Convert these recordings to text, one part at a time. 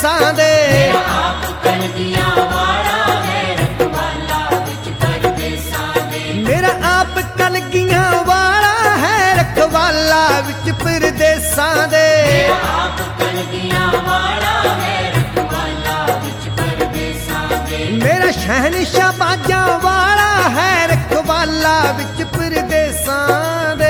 परदेसां दे। आप कलगियां वाला है रखवाला विच परदेसां दे। मेरा आप कलगियां वाला है रखवाला विच परदेसां दे। आप कलगियां वाला है रखवाला विच परदेसां दे। मेरा शहनशाह बाजां वाला है रखवाला विच परदेसां दे।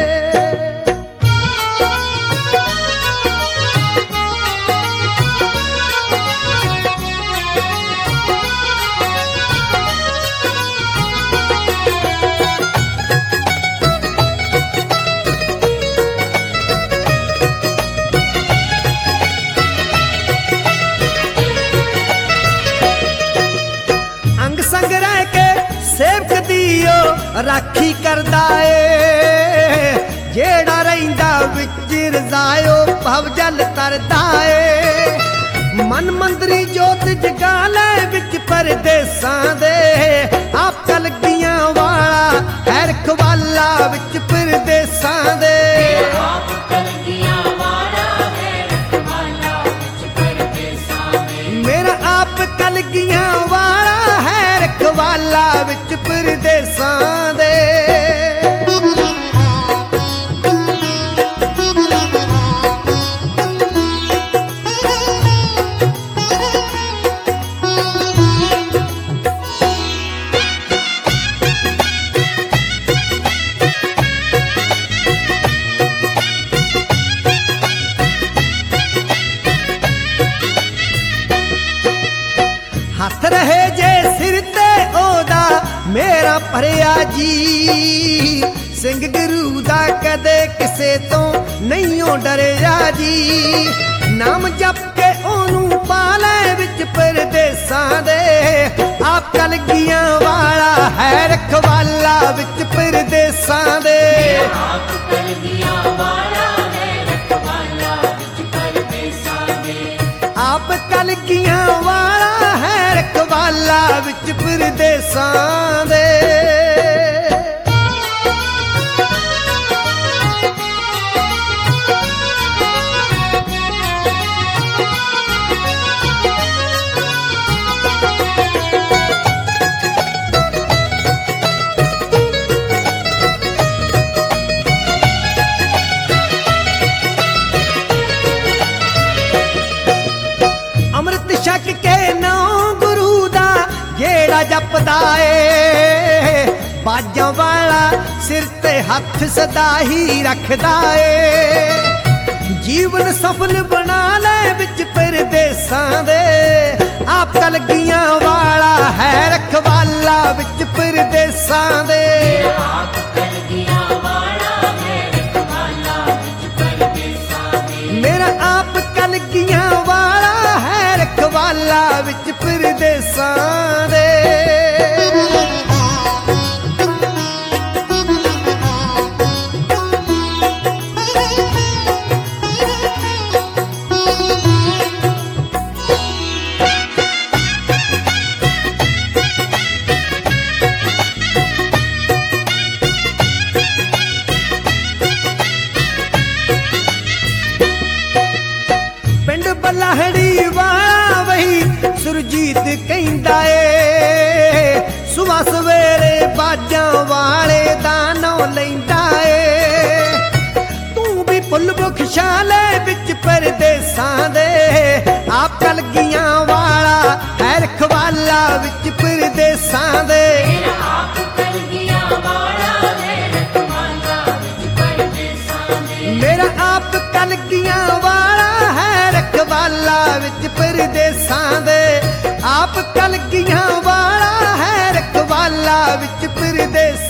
अंग संग रह के सेवक दियो राखी करदा ए। जेड़ा रहिंदा विच रजायो भव जल तरदा ए। मन मंदरी जोत जगा ले विच परदेसां दे। आप कलगियां वाला है रखवाला विच परदेसां दे। आप कलगियां वाला है रखवाला विच परदेसां दे। मेरा आप कलगियां वाला है रखवाला विच परदेसां दे। हथ रहे जे सिर ते ओदा मेरा भरिया जी। सिंह गुरु दा कदे किसे तो नहीं डरिया जी। नाम जप के ओनू पाले विच परदेसां दे। आप कलगियां वाला है रखवाला विच परदेसां दे। आप कलगियां वाला है रखवाला विच परदेसां दे। आप कलगियां वाला है रखवाला विच परदेसां दे। अमृत छक के नाम गुरु दा जेड़ा जपदा ए। बाजां वाला सिर ते हथ सदा ही रखदा ए। जीवन सफल बना ले विच परदेसां दे। आप कलगियां वाला है रखवाला विच परदेसां दे। आप कलगियां वाला है रखवाला विच परदेसां दे। मेरा आप कलगियां वाला है रखवाला विच परदेसां दे। पिंड बलाहड़ी वाला वही सुरजीत कहंदा ए। सुबह सवेरे बाजां वाले दा नां लैंदा ए। तू भी फुल बख्शाले विच परदेसां दे। आप कलगियां वाला है रखवाला विच परदेसां दे। आप कलगियां वाला है रखवाला विच परदेसां दे। मेरा आप कलगियां वाला है रखवाला विच परदेसां दे। आप कलगियां वाला है रखवाला विच परदेसां